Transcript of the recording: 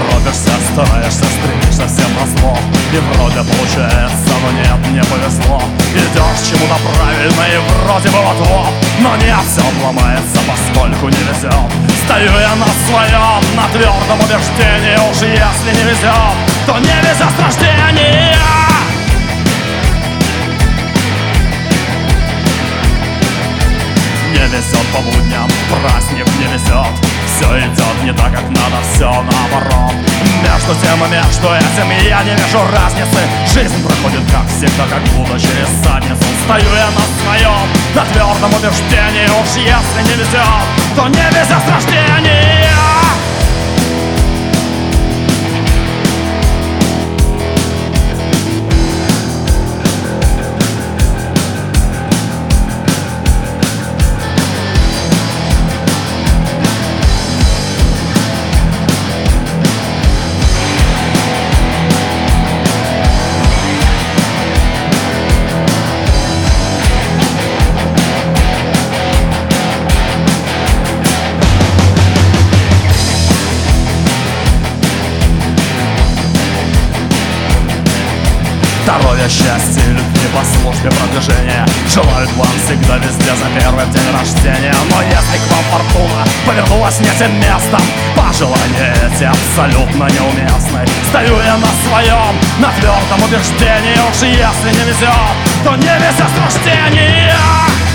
торопишься, стараешься, стремишься всем на зло. И вроде получается, но нет, не повезло. Идешь к чему-то правильно и вроде бы вот-вот, но нет, все ломается, поскольку не везет. Стою я на своем, на твердом убеждении, уж если не везет, то не везет с рождения. Не везет по будням, праздник не везет. Все идет не так, как надо, все наоборот. Между тем и между этим я не вижу разницы. Жизнь проходит как всегда, как будто через задницу. Стою я на своем, на твердом убеждении, уж если не везет, то не везет с рождения. Здоровья, счастья, любви по службе продвижения желают вам всегда везде за первый день рождения. Но если к вам фортуна повернулась не тем местом, пожелания эти абсолютно неуместны. Стою я на своем, на твердом убеждении, уж если не везет, то не везет с рождения.